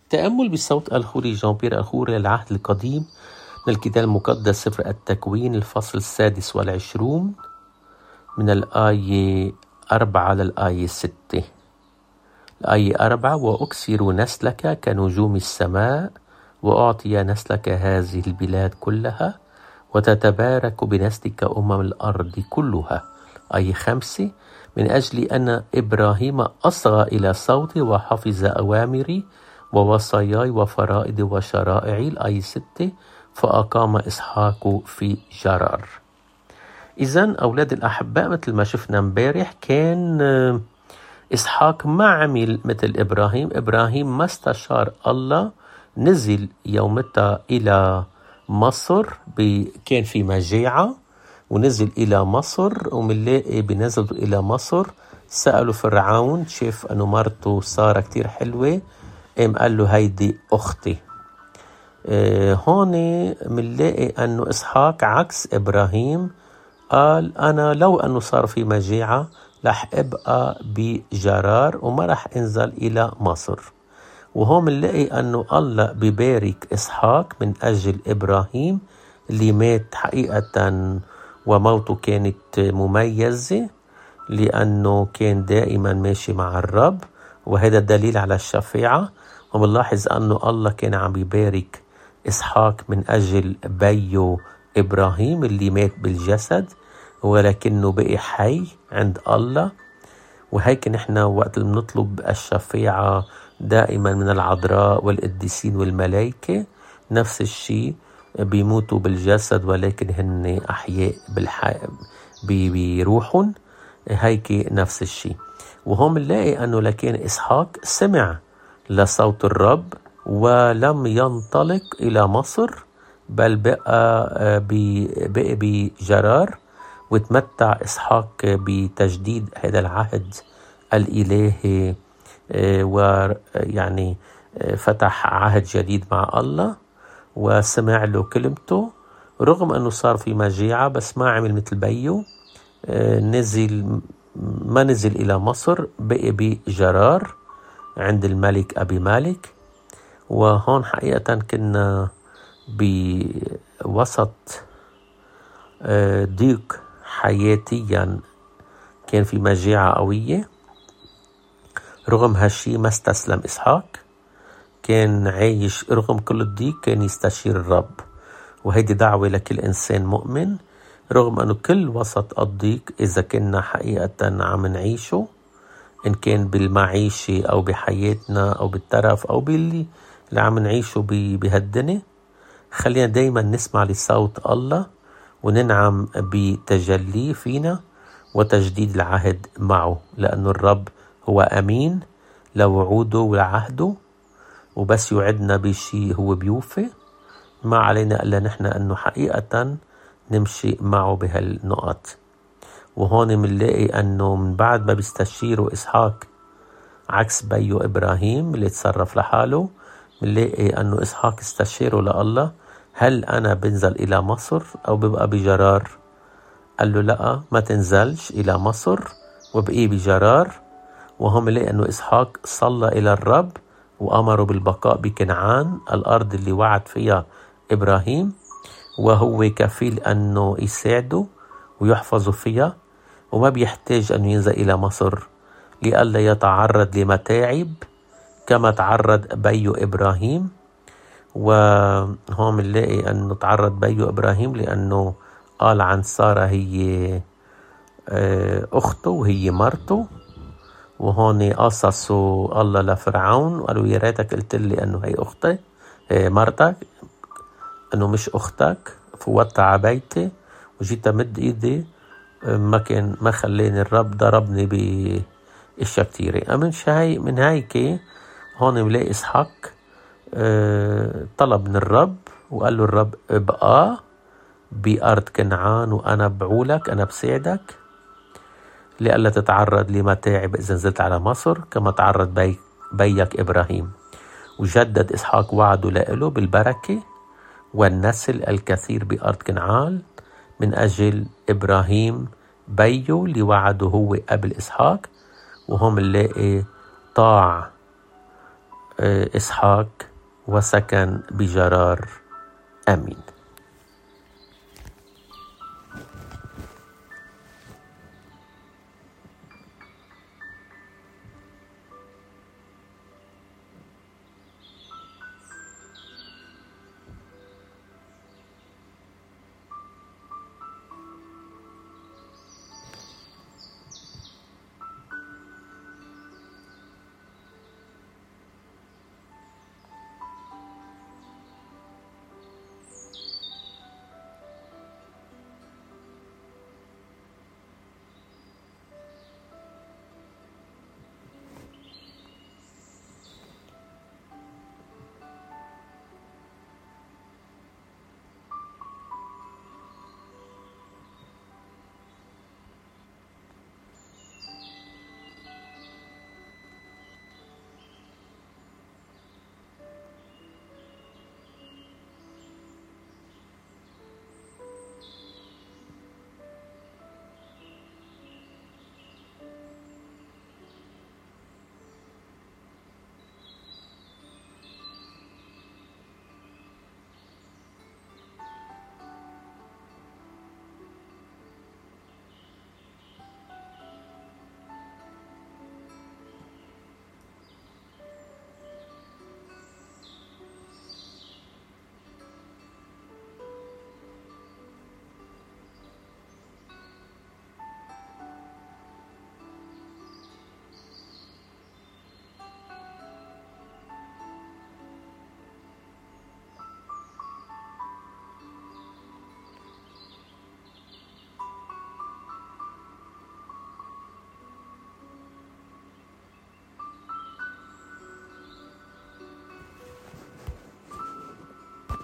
تأمل بصوت الخوري جان بيير الخوري العهد القديم من الكتاب المقدس سفر التكوين الفصل 26 من الآية 4 للآية 6. الآية 4: وأكثر نسلك كنجوم السماء وأعطي نسلك هذه البلاد كلها وتتبارك بنسلك الأرض كلها. آية 5: من أجل أن إبراهيم أصغى إلى صوتي وحفظ أوامري ووصاياي وفرائضي وشرائعي. الآية 6: فأقام إسحاق في جرار. إذن أولاد الأحباء، مثل ما شفنا امبارح، كان إسحاق ما عمل مثل إبراهيم ما استشار الله، نزل يومتها إلى مصر، كان في مجاعة ونزل إلى مصر، ومنلاقي بنزل إلى مصر سألوا فرعون، شاف أنه مرته سارة كتير حلوة، قال له هيدي أختي. هون منلاقي أنه إسحاق عكس إبراهيم، قال أنا لو أنه صار في مجاعة رح أبقى بجرار وما رح أنزل إلى مصر. وهون منلاقي أنه الله ببارك إسحاق من أجل إبراهيم اللي مات حقيقة، وموته كانت مميزة لأنه كان دائما ماشي مع الرب، وهذا دليل على الشفاعة. ومنلاحظ أنه الله كان عم يبارك إسحاق من أجل بيو إبراهيم اللي مات بالجسد ولكنه بقي حي عند الله. وهيك نحن وقت اللي بنطلب الشفاعة دائما من العذراء والقديسين والملائكة، نفس الشيء، بيموتوا بالجسد ولكن هن أحياء بروحهم، هيك نفس الشيء. وهم نلاقي أنه لكن إسحاق سمع لصوت الرب ولم ينطلق إلى مصر، بل بقى بجرار، وتمتع إسحاق بتجديد هذا العهد الإلهي، ويعني فتح عهد جديد مع الله وسمع له كلمته، رغم أنه صار في مجاعة، بس ما عمل مثل بيو، ما نزل إلى مصر، بقي بجرار عند الملك أبي مالك. وهون حقيقة كنا بوسط ضيق حياتيا، كان في مجاعة قوية، رغم هالشي ما استسلم إسحاق، كان عايش رغم كل الضيق، كان يستشير الرب. وهيدي دعوة لكل إنسان مؤمن، رغم أنه كل وسط الضيق إذا كنا حقيقة عم نعيشه، إن كان بالمعيشة أو بحياتنا أو بالترف أو باللي عم نعيشه بهالدنيا، خلينا دايما نسمع لصوت الله وننعم بتجليه فينا وتجديد العهد معه، لأنه الرب هو أمين لوعوده ولعهده، وبس يوعدنا بشي هو بيوفي. ما علينا إلا نحن أنه حقيقة نمشي معه بهالنقط. وهون منلاقي أنه من بعد ما بيستشيروا إسحاق عكس بيو إبراهيم اللي تصرف لحاله، منلاقي أنه إسحاق استشيره لله، هل أنا بنزل إلى مصر أو ببقى بجرار؟ قال له لا، ما تنزلش إلى مصر وبقي بجرار. وهم لقى أنه إسحاق صلى إلى الرب وأمره بالبقاء بكنعان، الأرض اللي وعد فيها إبراهيم، وهو كفيل أنه يساعده ويحفظه فيها، وما بيحتاج أنه ينزل إلى مصر لئلا يتعرض لمتاعب كما تعرض بيو إبراهيم. وهم نلاقي أنه تعرض بيو إبراهيم لأنه قال عن سارة هي أخته وهي مرته. وهون قصصوا الله لفرعون وقالوا يا ريتك قلت لي أنه هي أختي، مرتك، أنه مش أختك، فوتها على بيتي وجيت أمد إيدي، ما خليني الرب ضربني بإشياء كتيرة. من هيك هون ملاقي إسحاق طلب من الرب وقال له الرب ابقى بأرض كنعان وأنا بعولك، أنا بساعدك لئلا تتعرض لمتاعب إذا نزلت على مصر كما تعرض بيك إبراهيم. وجدد إسحاق وعده له بالبركة والنسل الكثير بأرض كنعان من أجل إبراهيم بيو اللي وعده هو قبل إسحاق. وهم نلاقي طاع إسحاق وسكن بجرار. آمين.